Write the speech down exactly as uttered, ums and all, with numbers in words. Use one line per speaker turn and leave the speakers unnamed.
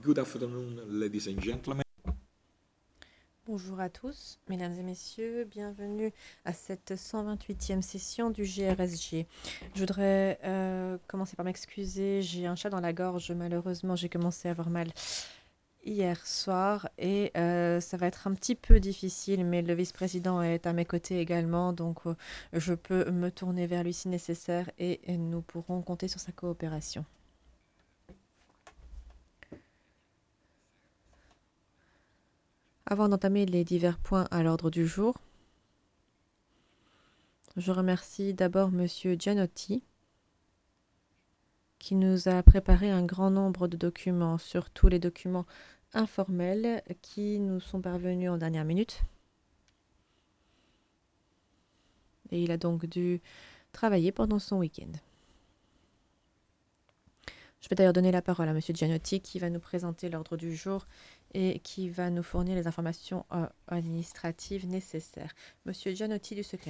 Good afternoon, ladies and gentlemen.
Bonjour à tous, mesdames et messieurs, bienvenue à cette cent vingt-huitième session du G R S G. Je voudrais euh, commencer par m'excuser, j'ai un chat dans la gorge, malheureusement j'ai commencé à avoir mal hier soir et euh, ça va être un petit peu difficile, mais le vice-président est à mes côtés également, donc euh, je peux me tourner vers lui si nécessaire et, et nous pourrons compter sur sa coopération. Avant d'entamer les divers points à l'ordre du jour, je remercie d'abord Monsieur Gianotti qui nous a préparé un grand nombre de documents, surtout les documents informels qui nous sont parvenus en dernière minute. Et il a donc dû travailler pendant son week-end. Je vais d'ailleurs donner la parole à Monsieur Gianotti qui va nous présenter l'ordre du jour et qui va nous fournir les informations euh, administratives nécessaires. Monsieur Gianotti du secrétariat.